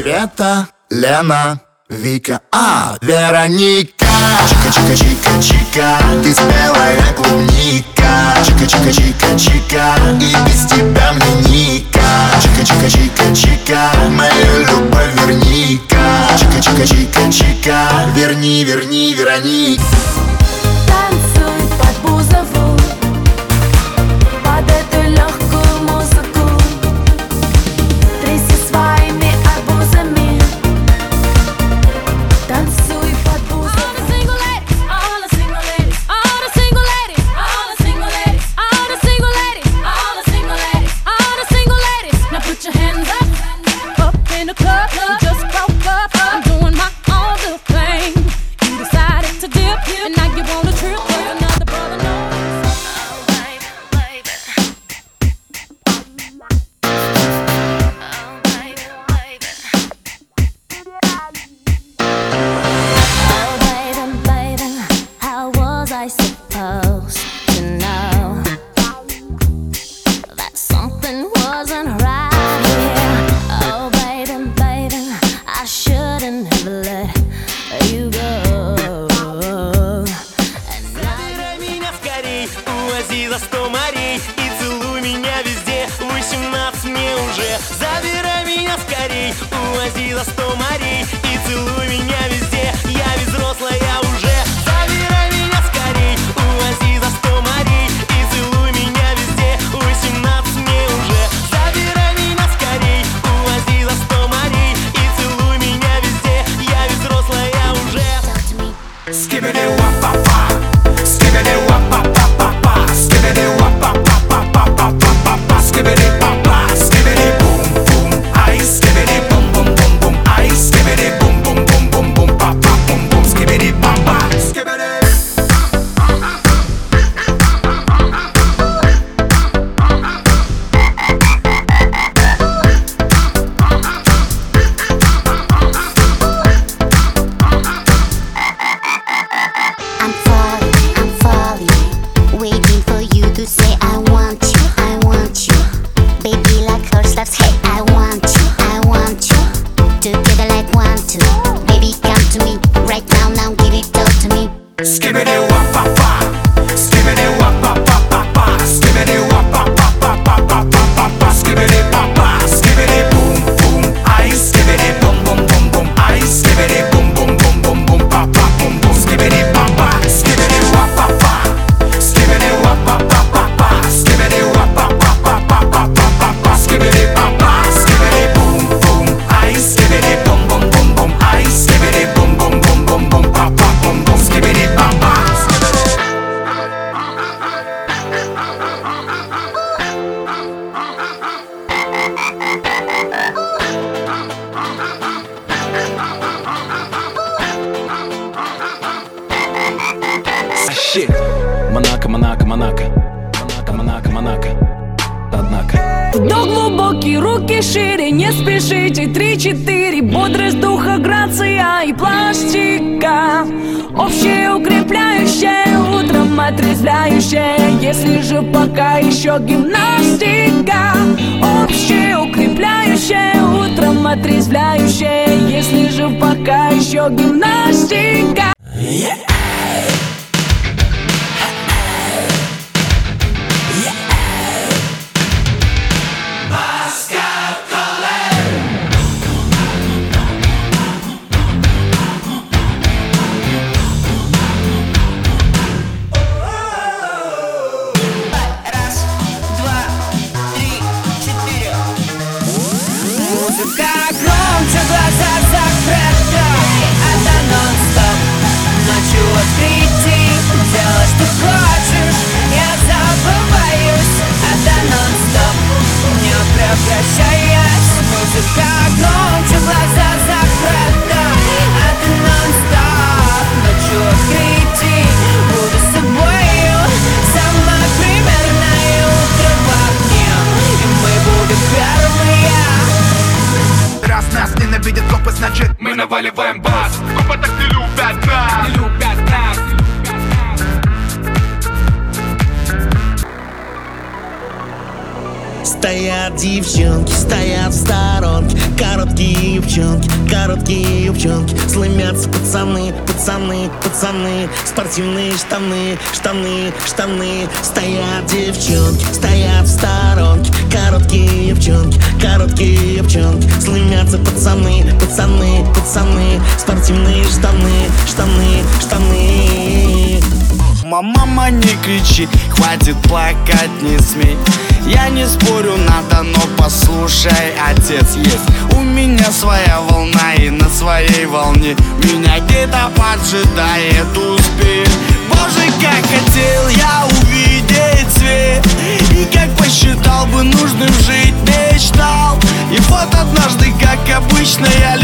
Света, Лена, Вика, Вероника. Чика-чика-чика-чика, ты спелая клубника. Чика-чика-чика-чика, и без тебя мне ника. Чика-чика-чика-чика, мою любовь верни-ка. Чика-чика-чика-чика, верни, верни, Вероника. Танцуй под бузову, под эту легкую музыку. Тряси своими арбузами. Танцуй под бузову. All the single ladies, all the single ladies, all the single ladies, all the single ladies, all the single ladies, all the single ladies, all the single ladies. Now put your hands up in the club. You just broke up. I'm doing my own little thing. You decided to dip, and now you wanna trip with another brother. Oh, baby, baby. Oh, baby, baby. Oh, baby, baby. How was I supposed to know that something wasn't right here? Oh, baby, baby, I shouldn't have let you go. Забирай меня скорей, увози за 100 морей и целуй меня везде, 18 мне уже. Забирай меня скорей, увози за 100 морей и целуй меня везде, я ведь взрослая уже. Забирай меня скорей, увози за 100 морей и целуй меня везде, 18 мне уже. Забирай меня скорей, увози за 100 морей и целуй меня везде, я ведь взрослая уже. Skibbity wop pop pop, skibbity wop pop pop pop pop, skibbity wop pop pop pop pop pop pop pop, skibbity pop pop, skibbity boom boom, ice, skibbity boom boom boom boom, ice, skibbity boom boom boom boom boom, pop pop boom boom, skibbity pop pop, skibbity. I'm falling, waiting for you to say I want you, baby like horse loves hay. I want you, together like 1, 2. Baby come to me, right now give it all to me. Skibbity wop pop pop, skibbity wop pop pop pop pop, skibbity wop pop pop pop pop pop pop pop, skibbity pop pop, skibbity boom boom, ice, skibbity boom boom boom boom, ice, skibbity boom boom boom boom boom, pop pop boom boom, skibbity pop pop, skibbity wop pop pop, skibbity wop pop pop pop pop, skibbity wop pop pop pop pop pop pop pop, skibbity pop pop, skibbity boom boom, ice, skibbity boom boom boom boom, ice, skibbity boom boom boom boom boom, pop pop boom boom, skibbity pop pop. Shit. Монако, Монако, Монако. Монако, Монако, Монако. Однако. Вдох глубокий, руки шире, не спешите. 3-4, бодрость духа, грация и пластика. Общее укрепляющее, утром отрезвляющее. Если же пока еще гимнастика. Общее укрепляющее, утром отрезвляющее. Если же пока еще гимнастика. Музыка громче, глаза закрыты, это нон-стоп. Ночью открытий, делай, что хочешь, я забываюсь. Это нон-стоп, не прекращаясь. Музыка громче, глаза закрыты, это нон-стоп. Ночью открытий, буду с собою. Самое примерное утро в окне, и мы будем первые. Раз нас ненавидят копы, значит мы наваливаем бас. Копы так не любят нас, не любят нас. Стоят девчонки, стоят в сторонке. Короткие юбчонки, слымятся пацаны, пацаны, пацаны. Спортивные штаны, штаны, штаны. Стоят девчонки, стоят в сторонке. Короткие юбчонки, слымятся пацаны, пацаны, пацаны. Спортивные штаны, штаны, штаны. Мама, не кричи, хватит плакать, не смей. Я не спорю, надо, но послушай, отец есть. У меня своя волна, и на своей волне меня где-то поджидает успех. Боже, как хотел я увидеть свет, и как посчитал бы нужным жить, мечтал. И вот однажды, как обычно, я